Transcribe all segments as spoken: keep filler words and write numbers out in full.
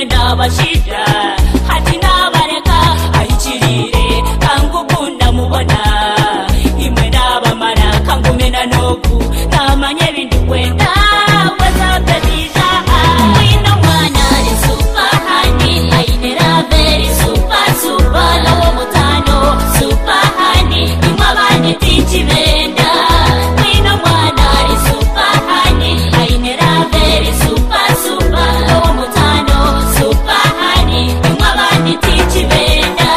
nabashira hati nabareka ayikirire kangukunda mubona imwe nabamara kangumena noku namanye bintu kwenda wazabedija wino mwana ari super honey ainera very super super lawo mutano super honey imabanye tichibenda wino mwana ari super honey ainera very super super lawo mutano super honey imabanye tichibenda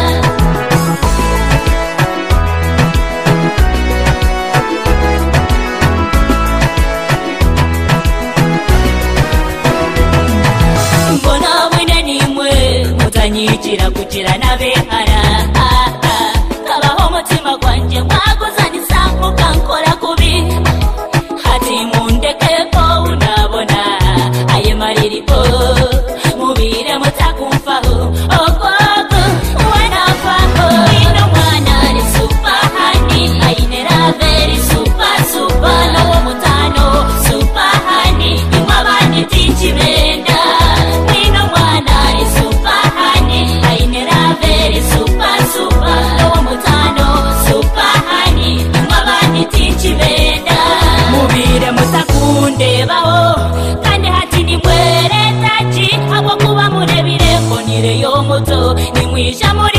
mbona wine nimwe mutanyikira kugira nabehara kabaho mutima gwanje mwaguzanisa mukankora kubi hati mundeke ko unabona aye mariripo mubire mutakumfaho ogogo wanafaho ino mwana ari super honey ainera very super super lawo mutano super honey imabanye tichibenda ino mwana ari super honey ainera very super super lawo mutano super honey imabanye tichibenda mubire mutakunde baho kandi hati ni mwere tachi abo kuba murebire ko nireyo moto nimwisha muri